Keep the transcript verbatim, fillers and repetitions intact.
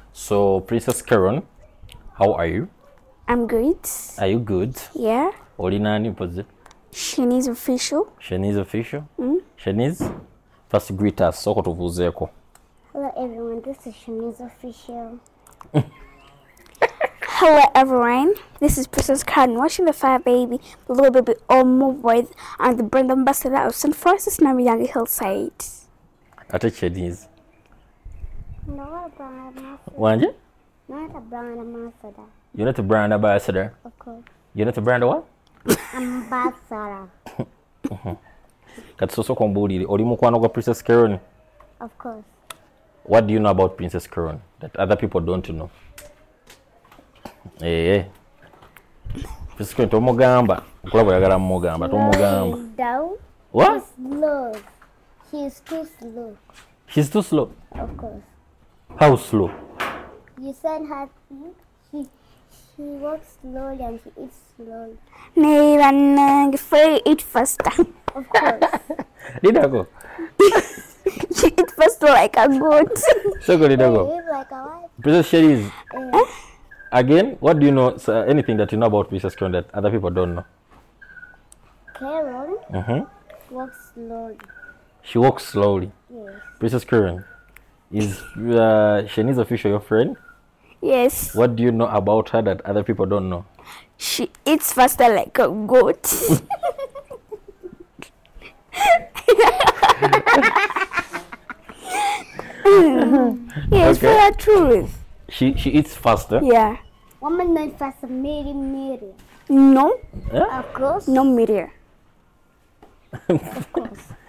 So, Princess Karen, how are you? I'm good. Are you good? Yeah. Olinani poze? Shanice official. Shanice official? Mm? Shanice, first greet us. Soko tuvuzeeko. Hello everyone, this is Shanice official. Hello everyone, this is Princess Karen watching the Fire Baby, the little baby Omo with and the brand ambassador of Saint Francis Namiyangi Hillside. Ate Shanice. Not a brand ambassador. Wanje? Not a brand ambassador. You're not a brand ambassador? Of course. You're not a brand what? Ambassador. Kati soso kombuulire oli mukwano gwa Princess Karen? Of course. What do you know about Princess Karen that other people don't know? Eh, eh. Princess Karen tomugamba. Okulaba oyagala mugamba tomugamba. Down. What? She's slow. She's too slow. She's too slow. Of course. How slow? You send her. She she walks slowly and she eats slowly. Never free eat faster. Of course. Did I go? She eat faster like a goat. So good, did I go? Live like a wife. Princess Shanice, Uh, again, what do you know? So anything that you know about Princess Karen that other people don't know? Carol Mm-hmm. walks slowly. She walks slowly. Yes. Princess Karen, is uh, Shanice official your friend? Yes. What do you know about her that other people don't know? She eats faster like a goat. Yes, Okay. for the truth. She she eats faster. Yeah. Woman known for some Mary Mary. No, Yeah? Of course. no meteor. Of course.